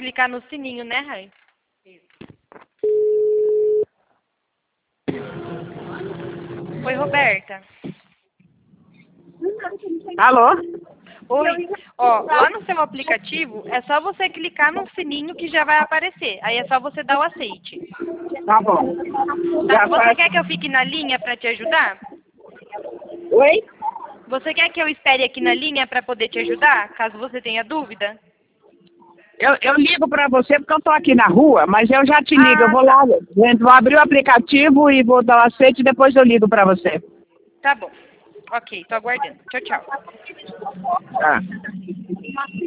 clicar no sininho, né, Rai? Oi, Roberta. Alô? Oi. Ó, lá no seu aplicativo, é só você clicar no sininho que já vai aparecer. Aí é só você dar o aceite. Tá bom. Tá? Já Você faz... quer que eu fique na linha para te ajudar? Oi? Você quer que eu espere aqui na linha para poder te ajudar, caso você tenha dúvida? Eu ligo pra você porque eu tô aqui na rua, mas eu já te ligo. Eu Ah, vou tá. lá, vou abrir o aplicativo e vou dar o aceite e depois eu ligo pra você. Tá bom. Ok, tô aguardando. Tchau, tchau. Tá.